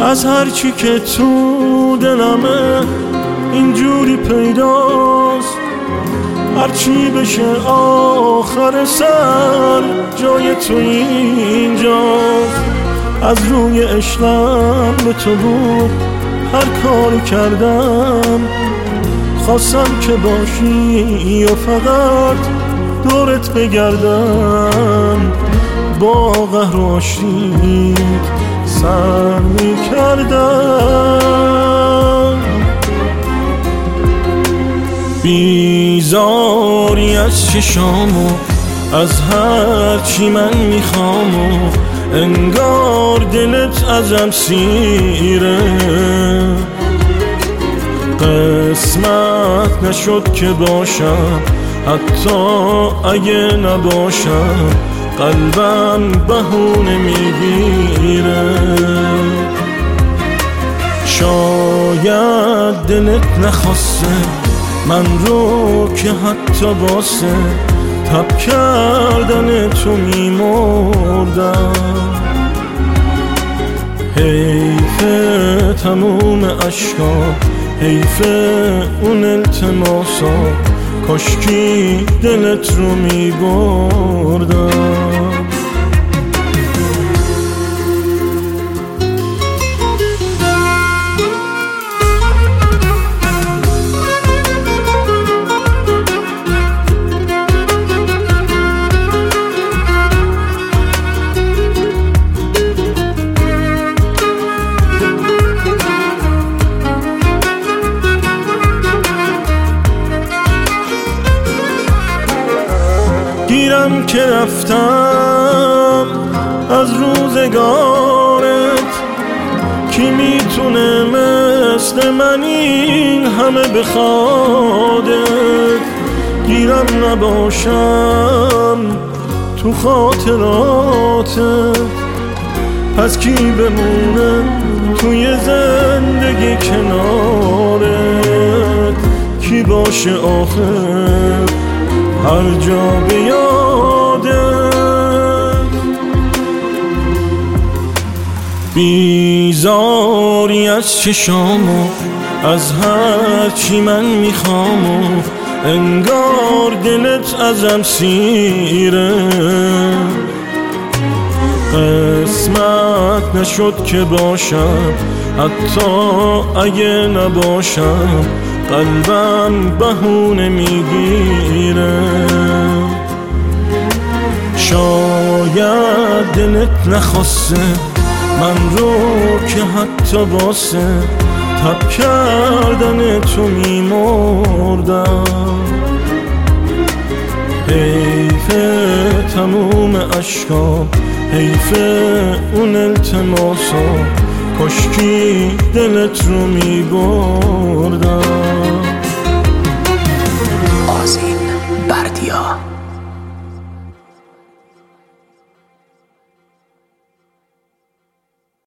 از هرچی که تو دلمه اینجوری پیداست، هرچی بشه آخر سر جای تو اینجاست. از روی عشقم به تو بود هر کاری کردم، خواستم که باشی و فقط دورت بگردم. با قهر و آشتیت سر میکردم. بیزاری از چشامو از هر چی من میخوام و انگار دلت ازم سیره. قسمت نشد که باشم حتی اگه نباشم، قلبم بهونه میگیره. شاید دلت نخواسته من رو که حتی واسه تب کردن تو میمردم. حیفه تموم عشقام، حیفه اون التماسا، کاشکی دلت رو میبردم. گیرم که رفتم از روزگارت، کی میتونه مثل من این همه بخوادت. گیرم نباشم تو خاطراتت، پس کی بمونه توی زندگی کنارت. کی باشه آخر هر جا بیادت. بیزاری از چشامو از هر چی من میخوام و انگار دلت ازم سیره. قسمت نشد که باشم حتی اگه نباشم، قلبم بهونه میگیره. شاید دلت نخواسته من رو که حتی واسه تب کردن تو میمردم. حیفه تموم عشقام، حیفه اون التماسا، کاشکی دلت رو میبردم. آذین بردیا.